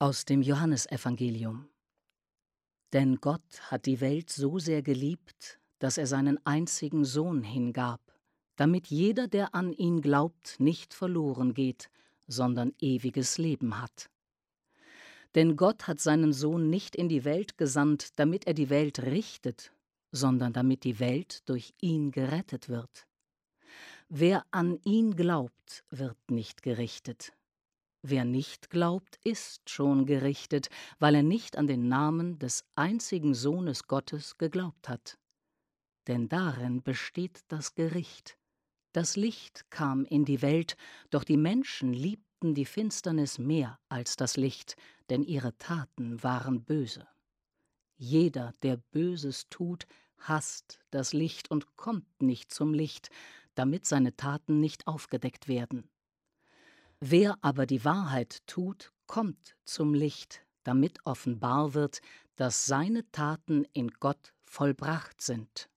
Aus dem Johannesevangelium. Denn Gott hat die Welt so sehr geliebt, dass er seinen einzigen Sohn hingab, damit jeder, der an ihn glaubt, nicht verloren geht, sondern ewiges Leben hat. Denn Gott hat seinen Sohn nicht in die Welt gesandt, damit er die Welt richtet, sondern damit die Welt durch ihn gerettet wird. Wer an ihn glaubt, wird nicht gerichtet. Wer nicht glaubt, ist schon gerichtet, weil er nicht an den Namen des einzigen Sohnes Gottes geglaubt hat. Denn darin besteht das Gericht. Das Licht kam in die Welt, doch die Menschen liebten die Finsternis mehr als das Licht, denn ihre Taten waren böse. Jeder, der Böses tut, hasst das Licht und kommt nicht zum Licht, damit seine Taten nicht aufgedeckt werden. Wer aber die Wahrheit tut, kommt zum Licht, damit offenbar wird, dass seine Taten in Gott vollbracht sind.